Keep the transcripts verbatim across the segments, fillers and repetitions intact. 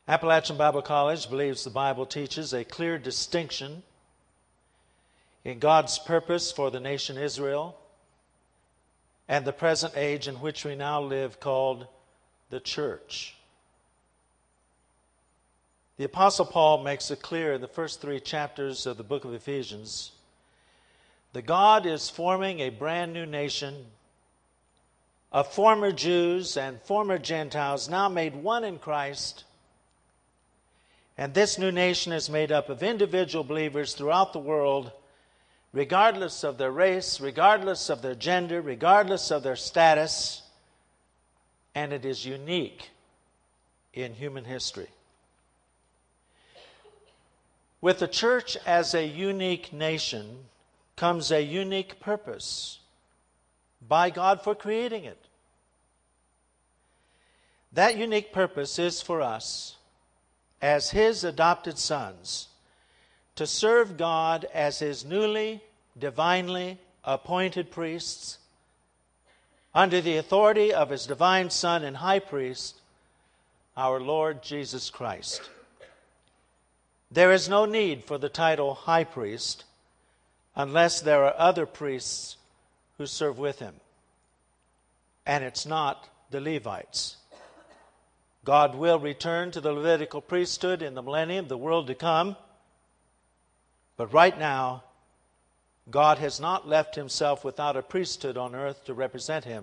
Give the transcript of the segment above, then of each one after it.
Appalachian Bible College believes the Bible teaches a clear distinction in God's purpose for the nation Israel and the present age in which we now live, called the church. The Apostle Paul makes it clear in the first three chapters of the book of Ephesians that God is forming a brand new nation of former Jews and former Gentiles, now made one in Christ. And this new nation is made up of individual believers throughout the world, regardless of their race, regardless of their gender, regardless of their status, and it is unique in human history. With the church as a unique nation comes a unique purpose by God for creating it. That unique purpose is for us, as His adopted sons, to serve God as His newly, divinely appointed priests under the authority of His divine Son and High Priest, our Lord Jesus Christ. There is no need for the title High Priest unless there are other priests who serve with Him. And it's not the Levites. God will return to the Levitical priesthood in the millennium, the world to come. But right now, God has not left Himself without a priesthood on earth to represent Him.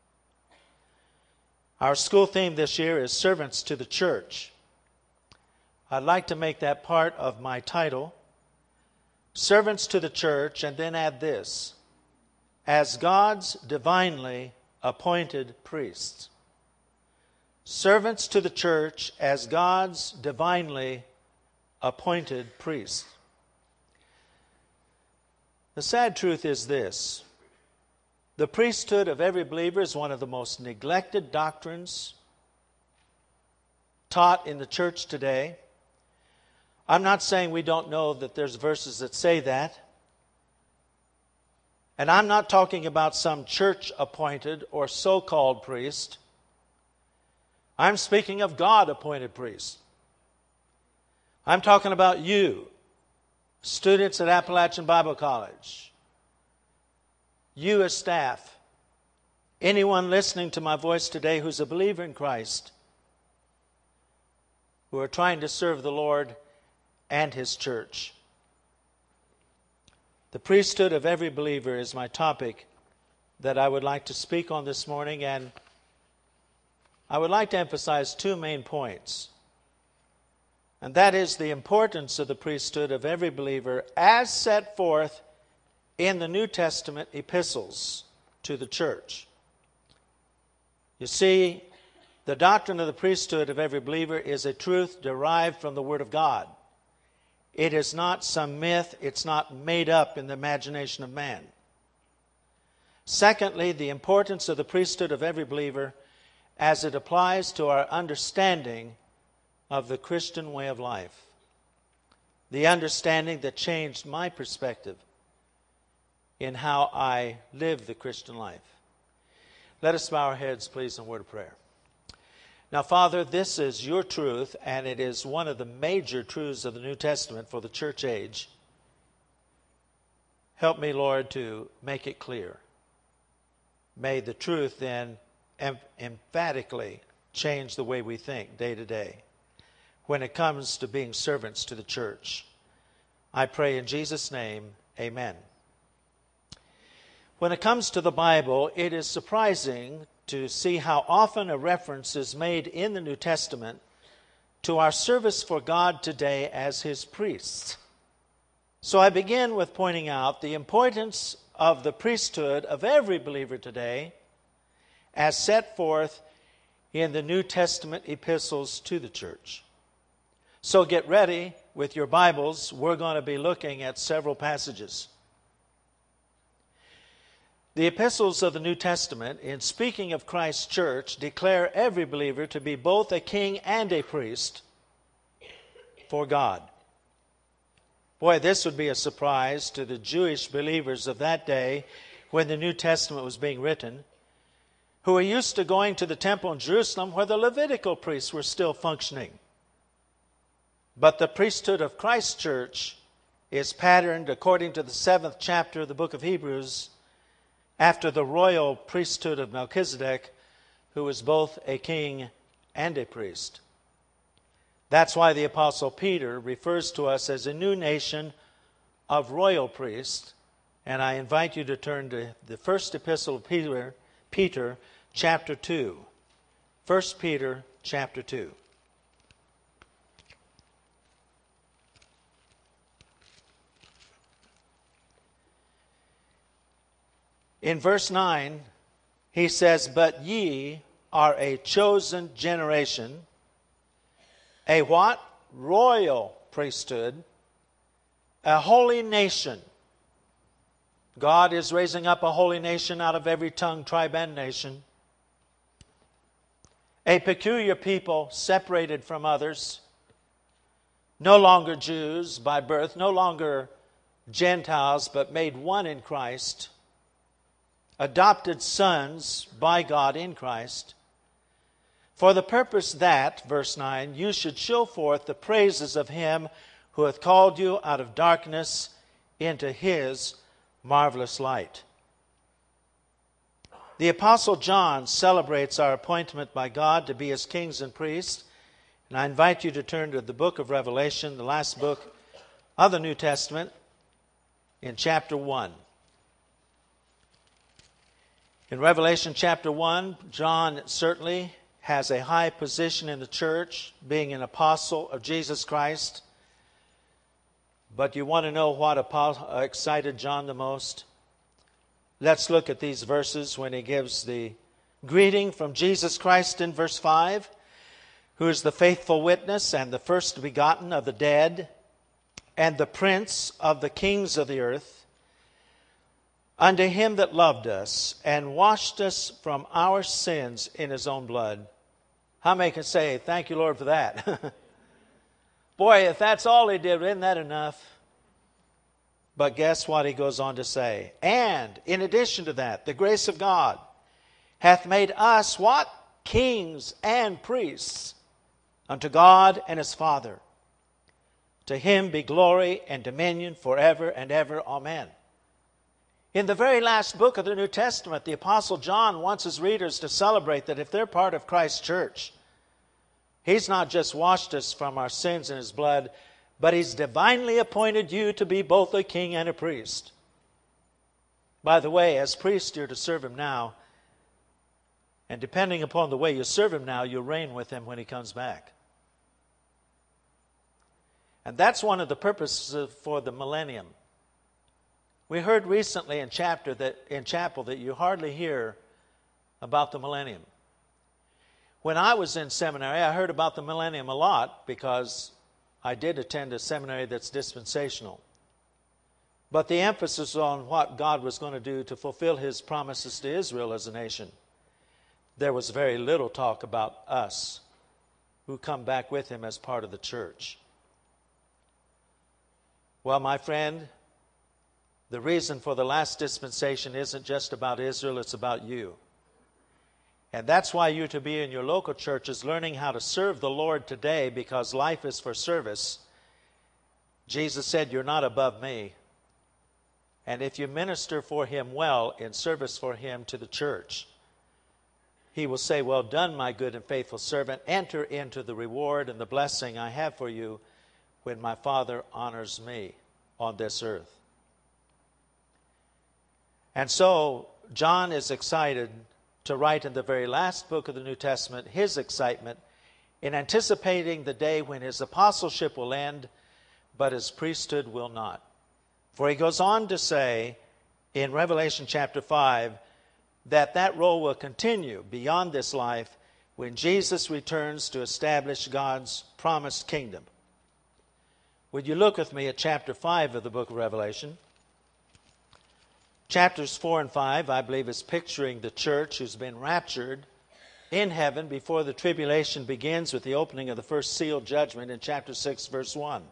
Our school theme this year is Servants to the Church. I'd like to make that part of my title, Servants to the Church, and then add this: as God's divinely appointed priests. Servants to the church as God's divinely appointed priests. The sad truth is this: the priesthood of every believer is one of the most neglected doctrines taught in the church today. I'm not saying we don't know that there's verses that say that. And I'm not talking about some church-appointed or so-called priest. I'm speaking of God-appointed priests. I'm talking about you, students at Appalachian Bible College. You as staff. Anyone listening to my voice today who's a believer in Christ, who are trying to serve the Lord and His church. The priesthood of every believer is my topic that I would like to speak on this morning, and I would like to emphasize two main points. And that is the importance of the priesthood of every believer as set forth in the New Testament epistles to the church. You see, the doctrine of the priesthood of every believer is a truth derived from the Word of God. It is not some myth. It's not made up in the imagination of man. Secondly, the importance of the priesthood of every believer as it applies to our understanding of the Christian way of life. The understanding that changed my perspective in how I live the Christian life. Let us bow our heads, please, in a word of prayer. Now, Father, this is your truth, and it is one of the major truths of the New Testament for the church age. Help me, Lord, to make it clear. May the truth then em- emphatically change the way we think day to day when it comes to being servants to the church. I pray in Jesus' name, amen. When it comes to the Bible, it is surprising to see how often a reference is made in the New Testament to our service for God today as His priests. So I begin with pointing out the importance of the priesthood of every believer today as set forth in the New Testament epistles to the church. So get ready with your Bibles. We're going to be looking at several passages. The epistles of the New Testament, in speaking of Christ's church, declare every believer to be both a king and a priest for God. Boy, this would be a surprise to the Jewish believers of that day when the New Testament was being written, who were used to going to the temple in Jerusalem where the Levitical priests were still functioning. But the priesthood of Christ's church is patterned, according to the seventh chapter of the book of Hebrews, after the royal priesthood of Melchizedek, who was both a king and a priest. That's why the Apostle Peter refers to us as a new nation of royal priests. And I invite you to turn to the first epistle of Peter, Peter chapter two. First Peter chapter two. In verse nine, he says, "But ye are a chosen generation, a what? Royal priesthood, a holy nation." God is raising up a holy nation out of every tongue, tribe, and nation. A peculiar people separated from others, no longer Jews by birth, no longer Gentiles, but made one in Christ. Adopted sons by God in Christ, for the purpose that, verse nine, you should show forth the praises of him who hath called you out of darkness into his marvelous light. The Apostle John celebrates our appointment by God to be his kings and priests, and I invite you to turn to the book of Revelation, the last book of the New Testament, in chapter one. In Revelation chapter one, John certainly has a high position in the church, being an apostle of Jesus Christ. But you want to know what excited John the most? Let's look at these verses when he gives the greeting from Jesus Christ in verse five, who is the faithful witness and the first begotten of the dead, and the prince of the kings of the earth. Unto him that loved us and washed us from our sins in his own blood. How many can say, thank you, Lord, for that? Boy, if that's all he did, isn't that enough? But guess what he goes on to say? And in addition to that, the grace of God hath made us what? Kings and priests unto God and his Father. To him be glory and dominion forever and ever. Amen. In the very last book of the New Testament, the Apostle John wants his readers to celebrate that if they're part of Christ's church, he's not just washed us from our sins in his blood, but he's divinely appointed you to be both a king and a priest. By the way, as priest, you're to serve him now. And depending upon the way you serve him now, you'll reign with him when he comes back. And that's one of the purposes for the millennium. We heard recently in chapter that in chapel that you hardly hear about the millennium. When I was in seminary, I heard about the millennium a lot because I did attend a seminary that's dispensational. But the emphasis on what God was going to do to fulfill his promises to Israel as a nation, there was very little talk about us who come back with him as part of the church. Well, my friend, the reason for the last dispensation isn't just about Israel, it's about you. And that's why you're to be in your local churches learning how to serve the Lord today, because life is for service. Jesus said, you're not above me. And if you minister for him well in service for him to the church, he will say, well done, my good and faithful servant. Enter into the reward and the blessing I have for you when my Father honors me on this earth. And so, John is excited to write in the very last book of the New Testament his excitement in anticipating the day when his apostleship will end, but his priesthood will not. For he goes on to say in Revelation chapter five that that role will continue beyond this life when Jesus returns to establish God's promised kingdom. Would you look with me at chapter five of the book of Revelation? Chapters four and five, I believe, is picturing the church who's been raptured in heaven before the tribulation begins with the opening of the first seal judgment in chapter six, verse one.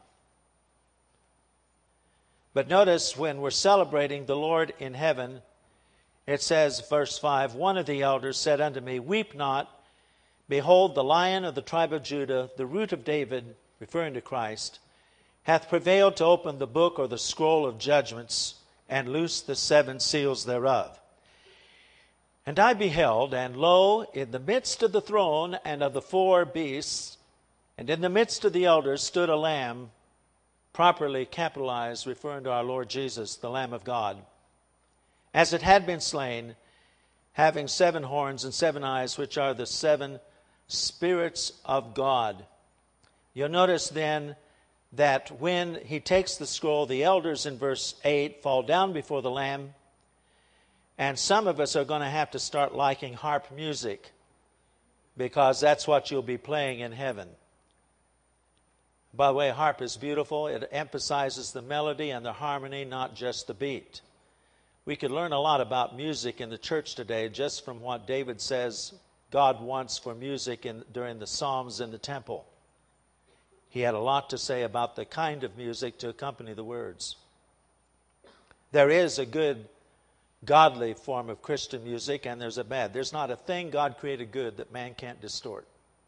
But notice when we're celebrating the Lord in heaven, it says, verse five, one of the elders said unto me, weep not, Behold, the Lion of the tribe of Judah, the root of David," referring to Christ, "hath prevailed to open the book or the scroll of judgments and loose the seven seals thereof. And I beheld, and lo, in the midst of the throne and of the four beasts, and in the midst of the elders stood a lamb," properly capitalized, referring to our Lord Jesus, the Lamb of God, "as it had been slain, having seven horns and seven eyes, which are the seven spirits of God." You'll notice then that when he takes the scroll, the elders in verse eight fall down before the Lamb. And some of us are going to have to start liking harp music, because that's what you'll be playing in heaven. By the way, harp is beautiful. It emphasizes the melody and the harmony, not just the beat. We could learn a lot about music in the church today just from what David says God wants for music in, during the Psalms in the temple. He had a lot to say about the kind of music to accompany the words. There is a good godly form of Christian music, and there's a bad. There's not a thing God created good that man can't distort.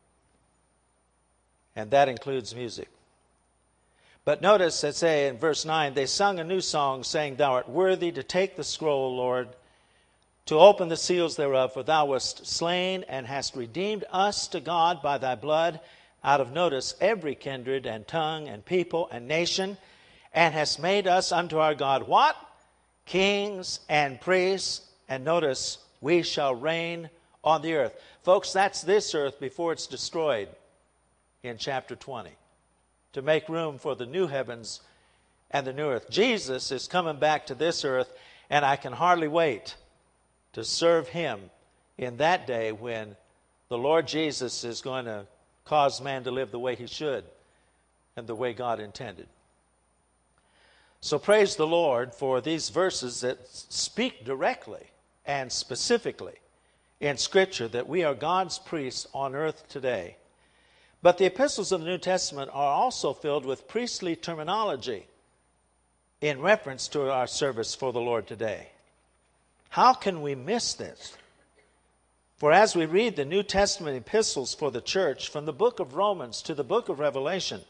And that includes music. But notice, it say in verse nine, "They sung a new song, saying, Thou art worthy to take the scroll, Lord, to open the seals thereof, for thou wast slain and hast redeemed us to God by thy blood out of," notice, "every kindred and tongue and people and nation, and hast made us unto our God," what? "Kings and priests," and notice, "we shall reign on the earth." Folks, that's this earth before it's destroyed in chapter twenty, to make room for the new heavens and the new earth. Jesus is coming back to this earth, and I can hardly wait to serve him in that day when the Lord Jesus is going to cause man to live the way he should and the way God intended. So praise the Lord for these verses that speak directly and specifically in Scripture that we are God's priests on earth today. But the epistles of the New Testament are also filled with priestly terminology in reference to our service for the Lord today. How can we miss this? For as we read the New Testament epistles for the church, from the book of Romans to the book of Revelation,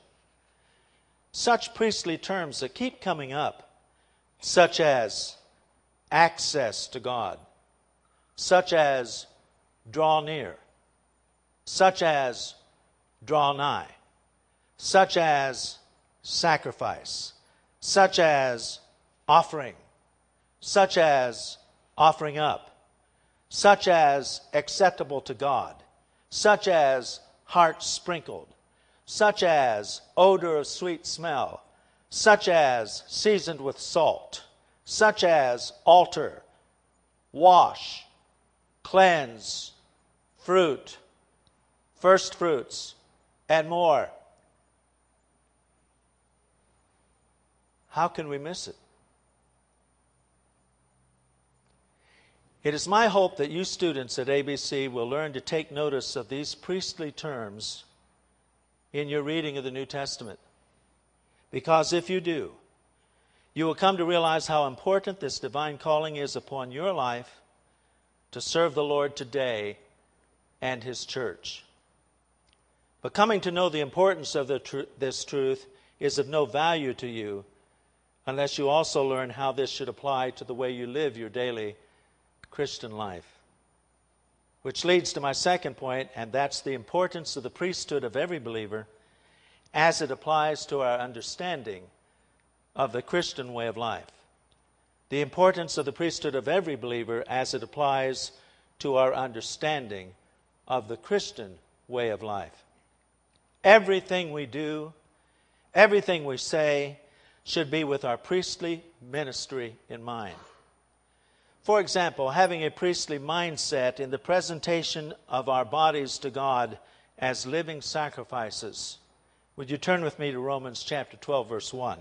such priestly terms that keep coming up, such as access to God, such as draw near, such as draw nigh, such as sacrifice, such as offering, such as offering up, such as acceptable to God, such as heart sprinkled, such as odor of sweet smell, such as seasoned with salt, such as altar, wash, cleanse, fruit, first fruits, and more. How can we miss it? It is my hope that you students at A B C will learn to take notice of these priestly terms in your reading of the New Testament. Because if you do, you will come to realize how important this divine calling is upon your life to serve the Lord today and His church. But coming to know the importance of the tr- this truth is of no value to you unless you also learn how this should apply to the way you live your daily Christian life. Which leads to my second point, and that's the importance of the priesthood of every believer as it applies to our understanding of the Christian way of life. The importance of the priesthood of every believer as it applies to our understanding of the Christian way of life. Everything we do, everything we say, should be with our priestly ministry in mind. For example, having a priestly mindset in the presentation of our bodies to God as living sacrifices. Would you turn with me to Romans chapter twelve, verse one?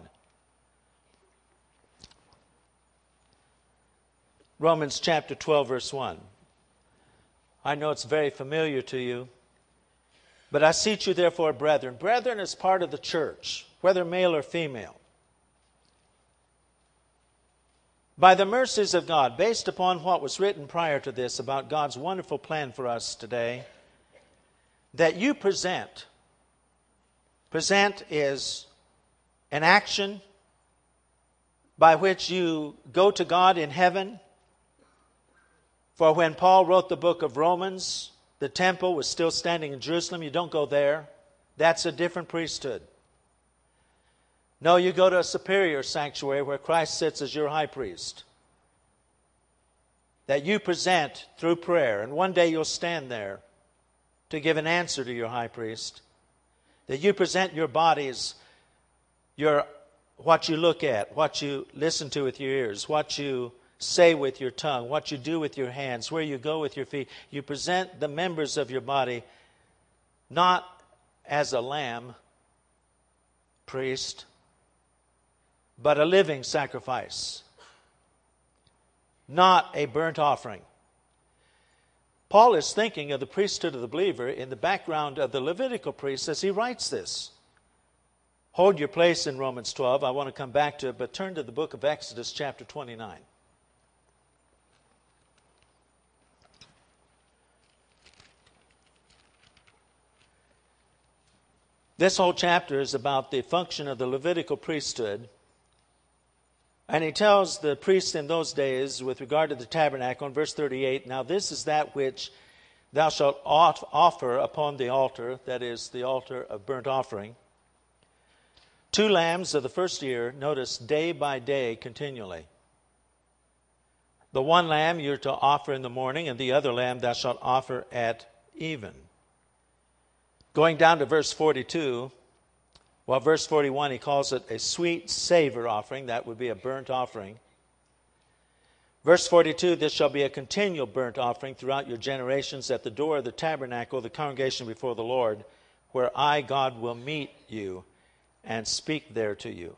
Romans chapter twelve, verse one. I know it's very familiar to you. But I beseech you therefore, brethren. Brethren is part of the church, whether male or female. By the mercies of God, based upon what was written prior to this about God's wonderful plan for us today, that you present. Present is an action by which you go to God in heaven. For when Paul wrote the book of Romans, the temple was still standing in Jerusalem. You don't go there. That's a different priesthood. No, you go to a superior sanctuary where Christ sits as your high priest, that you present through prayer. And one day you'll stand there to give an answer to your high priest. That you present your bodies, your what you look at, what you listen to with your ears, what you say with your tongue, what you do with your hands, where you go with your feet. You present the members of your body not as a lamb priest, but a living sacrifice, not a burnt offering. Paul is thinking of the priesthood of the believer in the background of the Levitical priests as he writes this. Hold your place in Romans twelve. I want to come back to it, but turn to the book of Exodus chapter twenty-nine. This whole chapter is about the function of the Levitical priesthood. And he tells the priests in those days with regard to the tabernacle in verse thirty-eight, now this is that which thou shalt offer upon the altar, that is, the altar of burnt offering. Two lambs of the first year, notice, day by day continually. The one lamb you're to offer in the morning, and the other lamb thou shalt offer at even. Going down to verse forty-two, well, verse forty-one, he calls it a sweet savor offering. That would be a burnt offering. Verse forty-two, this shall be a continual burnt offering throughout your generations at the door of the tabernacle, the congregation before the Lord, where I, God, will meet you and speak there to you.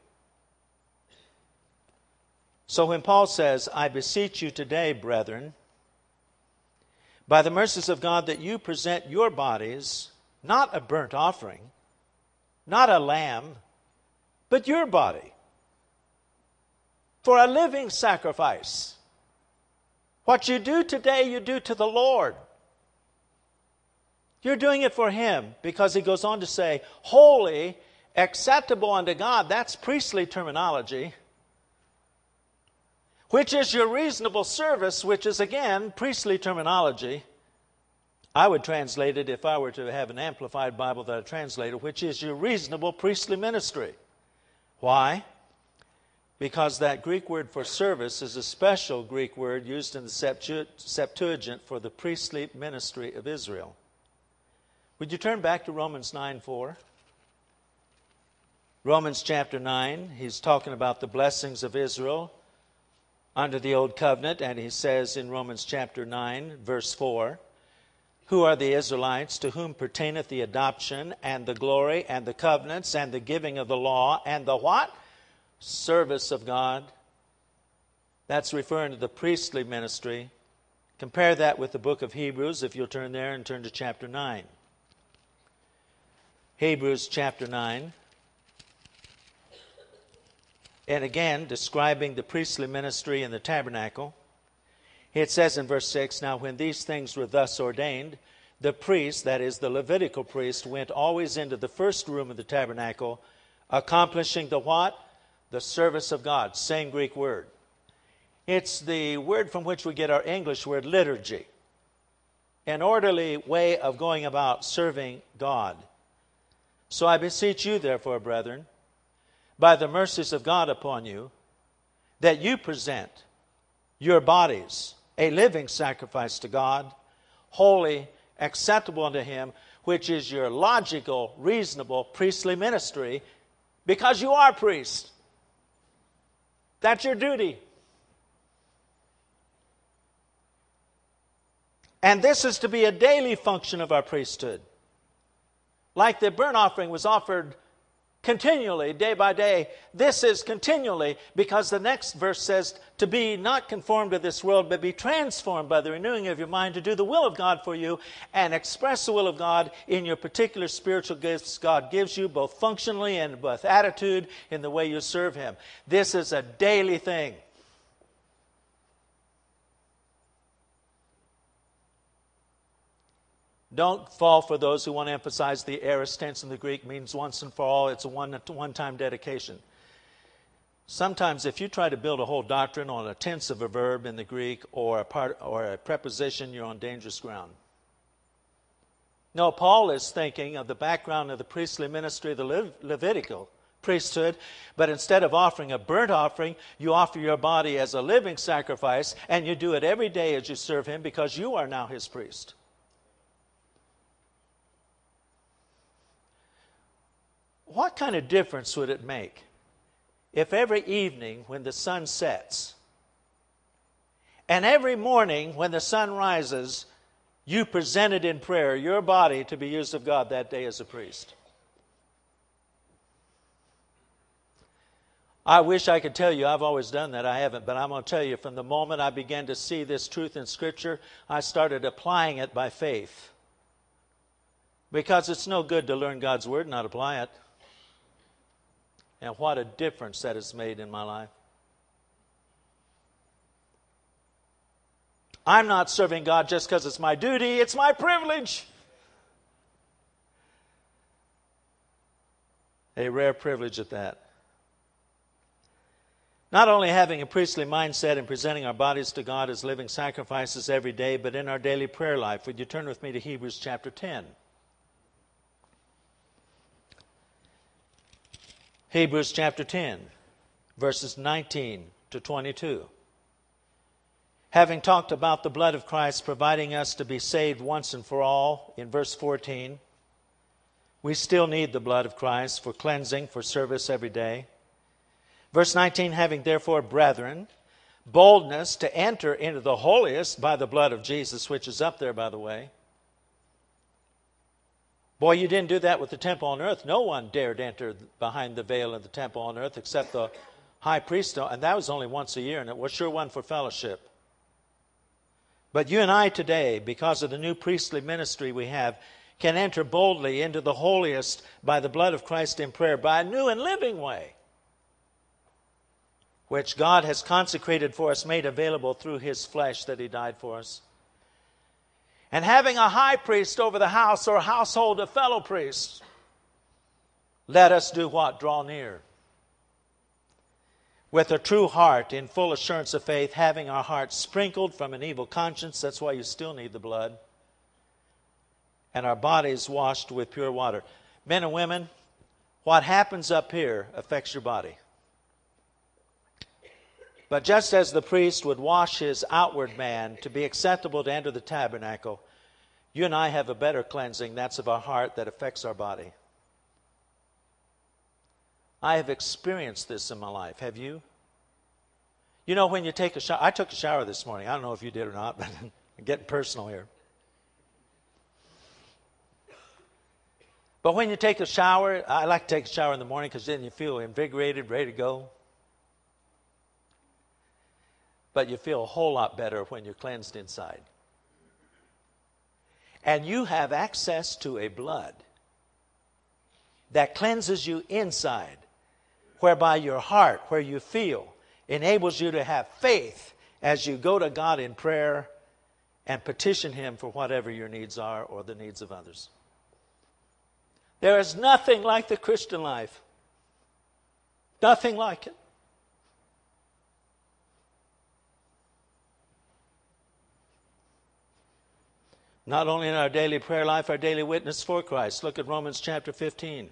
So when Paul says, I beseech you today, brethren, by the mercies of God, that you present your bodies, not a burnt offering, not a lamb, but your body, for a living sacrifice. What you do today, you do to the Lord. You're doing it for Him, because he goes on to say, holy, acceptable unto God. That's priestly terminology. Which is your reasonable service, which is again priestly terminology. I would translate it, if I were to have an amplified Bible that I translated, which is your reasonable priestly ministry. Why? Because that Greek word for service is a special Greek word used in the Septuagint for the priestly ministry of Israel. Would you turn back to Romans nine four? Romans chapter nine, he's talking about the blessings of Israel under the old covenant, and he says in Romans chapter nine, verse four, who are the Israelites, to whom pertaineth the adoption and the glory and the covenants and the giving of the law and the what? Service of God. That's referring to the priestly ministry. Compare that with the book of Hebrews, if you'll turn there and turn to chapter nine. Hebrews chapter nine. And again, describing the priestly ministry in the tabernacle. It says in verse six, now when these things were thus ordained, the priest, that is the Levitical priest, went always into the first room of the tabernacle, accomplishing the what? The service of God. Same Greek word. It's the word from which we get our English word liturgy. An orderly way of going about serving God. So I beseech you, therefore, brethren, by the mercies of God upon you, that you present your bodies a living sacrifice to God, holy, acceptable unto Him, which is your logical, reasonable priestly ministry, because you are priests. That's your duty. And this is to be a daily function of our priesthood. Like the burnt offering was offered continually, day by day. This is continually, because the next verse says to be not conformed to this world, but be transformed by the renewing of your mind to do the will of God for you and express the will of God in your particular spiritual gifts God gives you, both functionally and with attitude in the way you serve Him. This is a daily thing. Don't fall for those who want to emphasize the aorist tense in the Greek means once and for all. It's a one, one-time dedication. Sometimes if you try to build a whole doctrine on a tense of a verb in the Greek or a part or a preposition, you're on dangerous ground. No, Paul is thinking of the background of the priestly ministry of the Le- Levitical priesthood, but instead of offering a burnt offering, you offer your body as a living sacrifice, and you do it every day as you serve him because you are now his priest. What kind of difference would it make if every evening when the sun sets and every morning when the sun rises, you presented in prayer your body to be used of God that day as a priest? I wish I could tell you I've always done that. I haven't, but I'm going to tell you, from the moment I began to see this truth in Scripture, I started applying it by faith. Because it's no good to learn God's Word and not apply it. And what a difference that has made in my life. I'm not serving God just because it's my duty, it's my privilege. A rare privilege at that. Not only having a priestly mindset and presenting our bodies to God as living sacrifices every day, but in our daily prayer life. Would you turn with me to Hebrews chapter ten? Hebrews chapter ten, verses nineteen to twenty-two. Having talked about the blood of Christ providing us to be saved once and for all, in verse fourteen, we still need the blood of Christ for cleansing, for service every day. Verse nineteen, having therefore, brethren, boldness to enter into the holiest by the blood of Jesus, which is up there, by the way. Boy, you didn't do that with the temple on earth. No one dared enter behind the veil of the temple on earth except the high priest, and that was only once a year, and it was sure one for fellowship. But you and I today, because of the new priestly ministry we have, can enter boldly into the holiest by the blood of Christ in prayer, by a new and living way, which God has consecrated for us, made available through his flesh that he died for us. And having a high priest over the house or household of fellow priests, let us do what? Draw near. With a true heart, in full assurance of faith, having our hearts sprinkled from an evil conscience, that's why you still need the blood, and our bodies washed with pure water. Men and women, what happens up here affects your body. But just as the priest would wash his outward man to be acceptable to enter the tabernacle, you and I have a better cleansing, that's of our heart, that affects our body. I have experienced this in my life. Have you? You know, when you take a shower, I took a shower this morning. I don't know if you did or not, but I'm getting personal here. But when you take a shower, I like to take a shower in the morning because then you feel invigorated, ready to go. But you feel a whole lot better when you're cleansed inside. And you have access to a blood that cleanses you inside, whereby your heart, where you feel, enables you to have faith as you go to God in prayer and petition him for whatever your needs are or the needs of others. There is nothing like the Christian life. Nothing like it. Not only in our daily prayer life, our daily witness for Christ. Look at Romans chapter fifteen.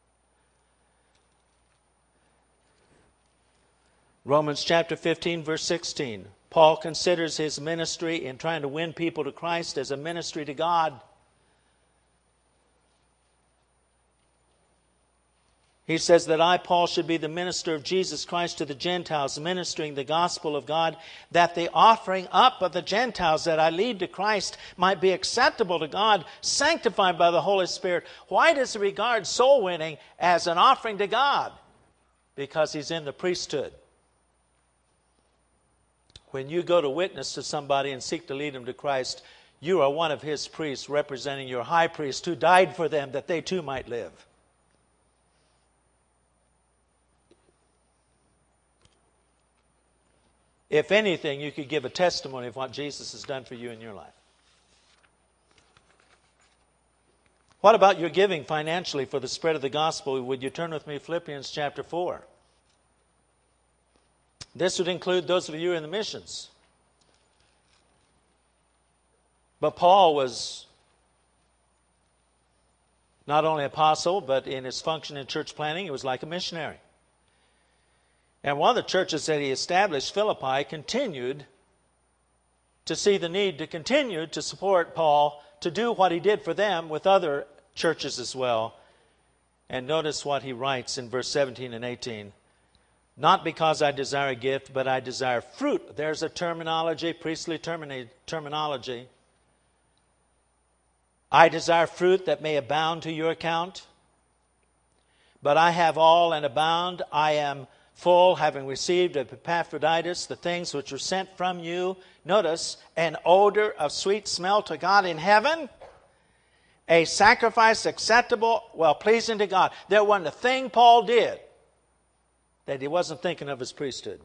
Romans chapter fifteen, verse sixteen. Paul considers his ministry in trying to win people to Christ as a ministry to God. He says that I, Paul, should be the minister of Jesus Christ to the Gentiles, ministering the gospel of God, that the offering up of the Gentiles that I lead to Christ might be acceptable to God, sanctified by the Holy Spirit. Why does he regard soul winning as an offering to God? Because he's in the priesthood. When you go to witness to somebody and seek to lead them to Christ, you are one of his priests representing your high priest who died for them that they too might live. If anything, you could give a testimony of what Jesus has done for you in your life. What about your giving financially for the spread of the gospel? Would you turn with me to Philippians chapter four? This would include those of you in the missions. But Paul was not only apostle, but in his function in church planting, he was like a missionary. And one of the churches that he established, Philippi, continued to see the need to continue to support Paul to do what he did for them with other churches as well. And notice what he writes in verse seventeen and eighteen. Not because I desire a gift, but I desire fruit. There's a terminology, priestly termini- terminology. I desire fruit that may abound to your account. But I have all and abound. I am full, having received of Epaphroditus the things which were sent from you. Notice, an odor of sweet smell to God in heaven. A sacrifice acceptable, well, pleasing to God. There wasn't a thing Paul did that he wasn't thinking of his priesthood.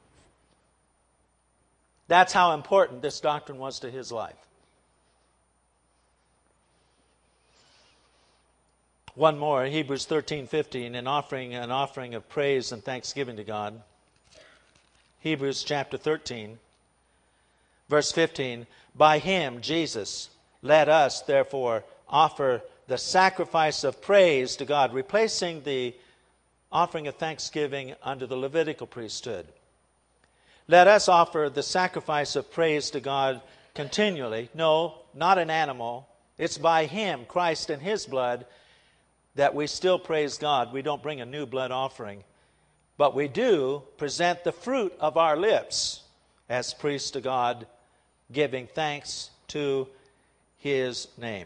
That's how important this doctrine was to his life. One more, Hebrews thirteen fifteen, an offering, an offering of praise and thanksgiving to God. Hebrews chapter thirteen, verse fifteen. By him, Jesus, let us therefore offer the sacrifice of praise to God, replacing the offering of thanksgiving under the Levitical priesthood. Let us offer the sacrifice of praise to God continually. No, not an animal. It's by him, Christ and his blood, that we still praise God. We don't bring a new blood offering, but we do present the fruit of our lips as priests to God, giving thanks to his name.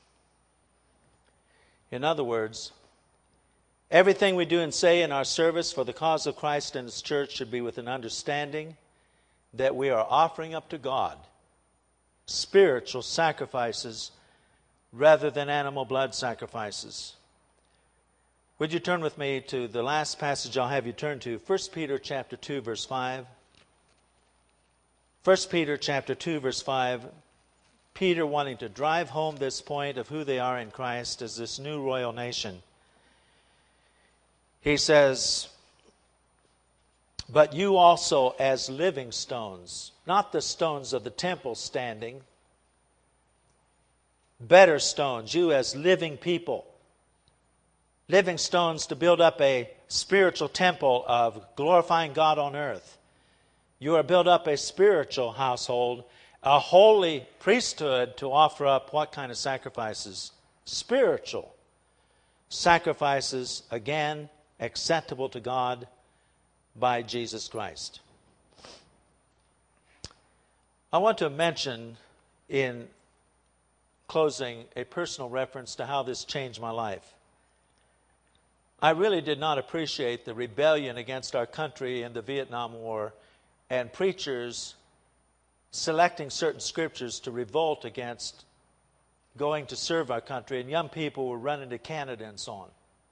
In other words, everything we do and say in our service for the cause of Christ and his church should be with an understanding that we are offering up to God spiritual sacrifices rather than animal blood sacrifices. Would you turn with me to the last passage I'll have you turn to, First Peter chapter two, verse five. First Peter chapter two, verse five. Peter wanting to drive home this point of who they are in Christ as this new royal nation. He says, but you also as living stones, not the stones of the temple standing, better stones, you as living people, living stones to build up a spiritual temple of glorifying God on earth. You are built up a spiritual household, a holy priesthood to offer up what kind of sacrifices? Spiritual sacrifices, again, acceptable to God by Jesus Christ. I want to mention in closing a personal reference to how this changed my life. I really did not appreciate the rebellion against our country in the Vietnam War and preachers selecting certain scriptures to revolt against going to serve our country, and young people were running to Canada and so on.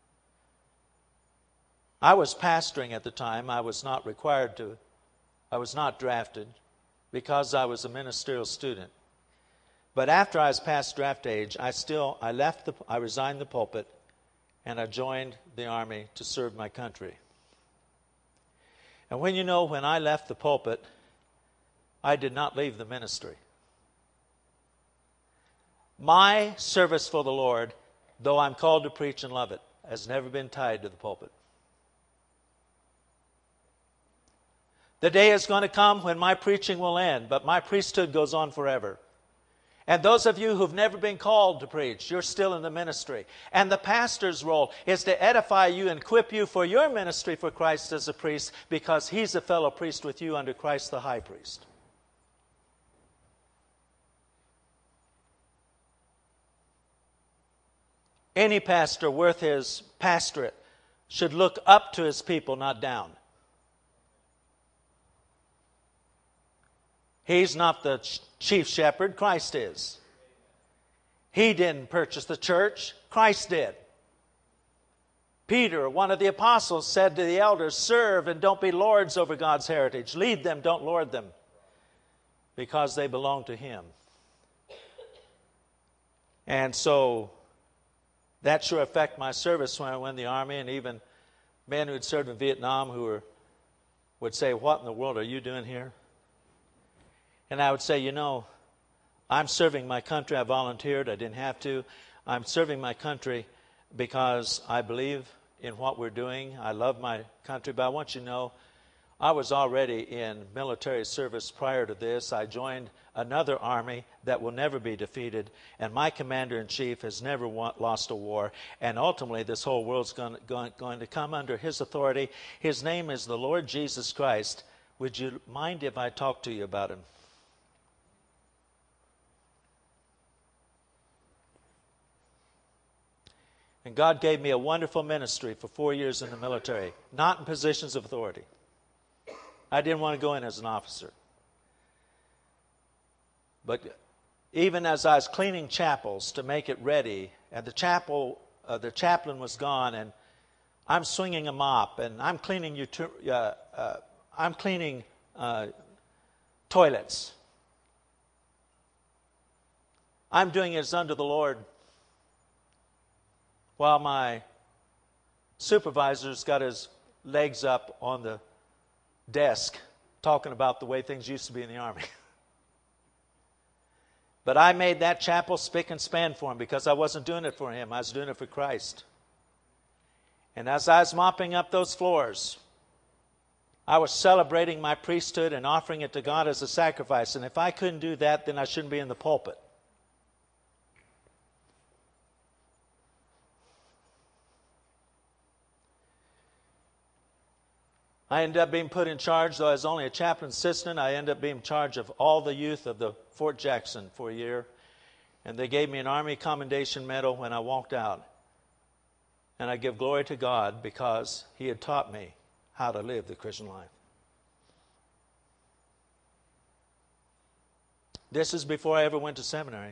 I was pastoring at the time. I was not required to, I was not drafted because I was a ministerial student. But after I was past draft age, I still, I left the, I resigned the pulpit and I joined the army to serve my country. And when you know, when I left the pulpit, I did not leave the ministry. My service for the Lord, though I'm called to preach and love it, has never been tied to the pulpit. The day is going to come when my preaching will end, but my priesthood goes on forever. And those of you who've never been called to preach, you're still in the ministry. And the pastor's role is to edify you and equip you for your ministry for Christ as a priest, because he's a fellow priest with you under Christ the high priest. Any pastor worth his pastorate should look up to his people, not down. He's not the chief shepherd, Christ is. He didn't purchase the church, Christ did. Peter, one of the apostles, said to the elders, serve and don't be lords over God's heritage. Lead them, don't lord them, because they belong to him. And so That sure affected my service when I went in the Army, and even men who had served in Vietnam who were, would say, "What in the world are you doing here?" And I would say, you know, I'm serving my country. I volunteered. I didn't have to. I'm serving my country because I believe in what we're doing. I love my country. But I want you to know, I was already in military service prior to this. I joined another army that will never be defeated. And my commander-in-chief has never won, lost a war. And ultimately, this whole world's going, going, going to come under his authority. His name is the Lord Jesus Christ. Would you mind if I talk to you about him? And God gave me a wonderful ministry for four years in the military, not in positions of authority. I didn't want to go in as an officer. But even as I was cleaning chapels to make it ready, and the chapel, uh, the chaplain was gone, and I'm swinging a mop, and I'm cleaning utu- uh, uh, I'm cleaning uh, toilets. I'm doing it as unto the Lord, while my supervisor's got his legs up on the desk talking about the way things used to be in the Army. But I made that chapel spick and span for him because I wasn't doing it for him. I was doing it for Christ. And as I was mopping up those floors, I was celebrating my priesthood and offering it to God as a sacrifice. And if I couldn't do that, then I shouldn't be in the pulpit. I ended up being put in charge, though I was only a chaplain assistant. I ended up being in charge of all the youth of the Fort Jackson for a year. And they gave me an Army Commendation Medal when I walked out. And I give glory to God because He had taught me how to live the Christian life. This is before I ever went to seminary.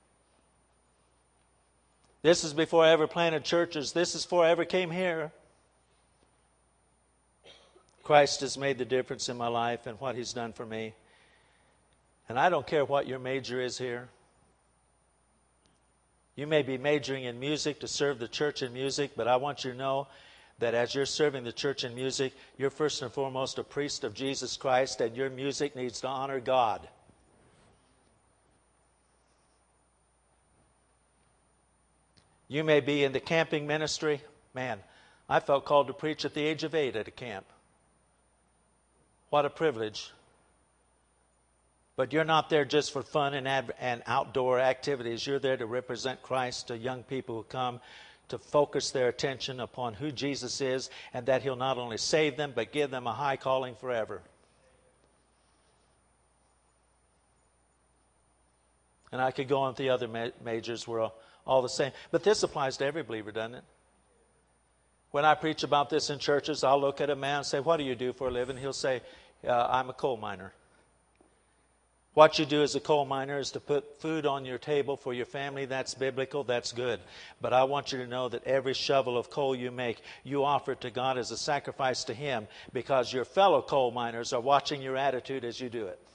This is before I ever planted churches. This is before I ever came here. Christ has made the difference in my life and what He's done for me. And I don't care what your major is here. You may be majoring in music to serve the church in music, but I want you to know that as you're serving the church in music, you're first and foremost a priest of Jesus Christ, and your music needs to honor God. You may be in the camping ministry. Man, I felt called to preach at the age of eight at a camp. What a privilege. But you're not there just for fun and, ad- and outdoor activities. You're there to represent Christ to young people who come to focus their attention upon who Jesus is and that He'll not only save them but give them a high calling forever. And I could go on with the other ma- majors were all, all the same. But this applies to every believer, doesn't it? When I preach about this in churches, I'll look at a man and say, "What do you do for a living?" He'll say, uh, "I'm a coal miner." What you do as a coal miner is to put food on your table for your family. That's biblical. That's good. But I want you to know that every shovel of coal you make, you offer it to God as a sacrifice to Him because your fellow coal miners are watching your attitude as you do it.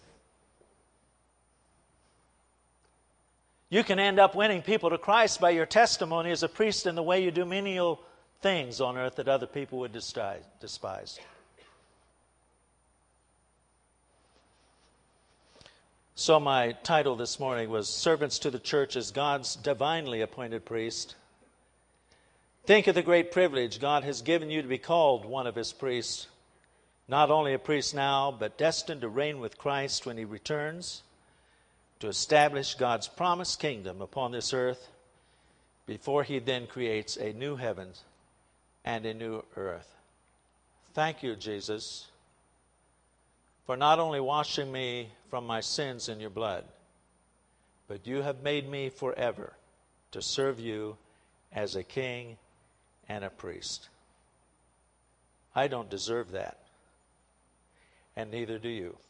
You can end up winning people to Christ by your testimony as a priest in the way you do menial things on earth that other people would despise. So my title this morning was Servants to the Church as God's Divinely Appointed Priest. Think of the great privilege God has given you to be called one of His priests. Not only a priest now, but destined to reign with Christ when He returns to establish God's promised kingdom upon this earth before He then creates a new heaven and a new earth. Thank you, Jesus, for not only washing me from my sins in your blood, but you have made me forever to serve you as a king and a priest. I don't deserve that, and neither do you.